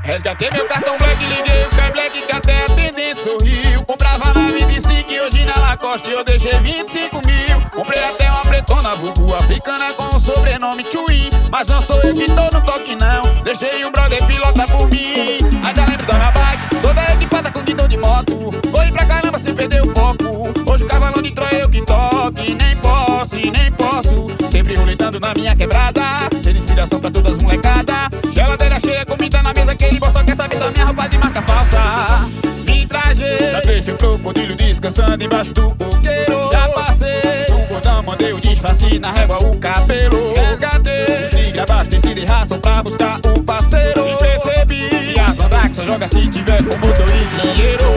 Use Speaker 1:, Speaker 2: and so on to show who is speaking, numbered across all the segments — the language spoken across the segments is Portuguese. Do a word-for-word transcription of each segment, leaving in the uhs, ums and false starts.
Speaker 1: Resgatei meu cartão Black, liguei o Kai Black que até atendente sorriu. Comprava na vinte e cinco e hoje na Lacoste eu deixei vinte e cinco mil. Comprei até uma pretona vulgo africana com o sobrenome Chuin. Mas não sou eu que tô no toque não, deixei um brother pilota por mim. Ainda lembro da minha bike, toda equipada com guidão de moto. Corri pra caramba sem perder o foco. Hoje o cavalão de Troia eu que toque. Nem posso, e nem posso, sempre roletando na minha quebrada, sendo inspiração pra todas as molecadas. Geladeira cheia, comida na mesa, aquele boss só quer saber se a minha roupa de marca falsa. Me trajei, já deixei o crocodilo descansando embaixo do coqueiro. Já passei, no bordão mandei o disfarce, na régua o cabelo. Resgatei, tigre abastecido e ração pra buscar o parceiro. E percebi, que as Landax só joga se tiver com motor e dinheiro.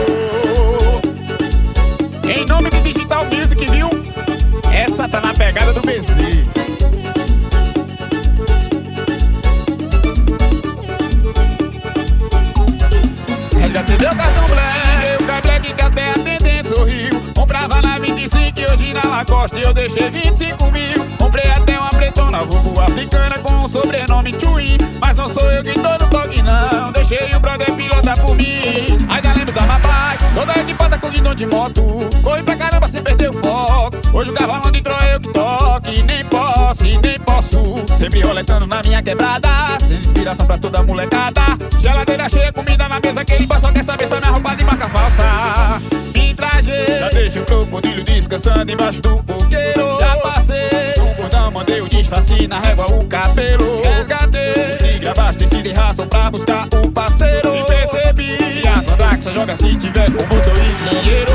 Speaker 1: Em nome de Digital Music, viu? Essa tá na pegada do B Z. Resgatei meu cartão Black, o Kai Black que até atendente sorriu. Comprava na vinte e cinco e hoje na Lacoste eu deixei vinte e cinco mil. Comprei até uma pretona vulgo africana com o sobrenome Chuin. Mas não sou eu que tô no toque não, deixei o brother pilota por mim. Ainda lembro da Mabai, toda equipada com guidão de moto. Corri pra caramba sem perder o foco. Hoje o cavalão de Troia eu que toque. Nem posso, e nem posso, sempre roletando na minha quebrada, sendo inspiração pra toda molecada. Geladeira cheia, comida na mesa, aquele boss só quer saber se a minha roupa de marca falsa. Me trajei, já deixei o crocodilo descansando embaixo do coqueiro. Já passei, no bordão mandei o disfarce, na régua o cabelo. Resgatei, tigre abastecido e ração pra buscar o parceiro. E percebi, que a Landax só joga se tiver com motor e dinheiro.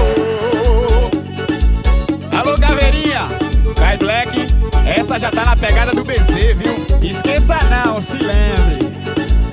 Speaker 1: Alô Caveirinha, Kai Black, essa já tá na pegada do B Z, viu? Esqueça não, se lembre.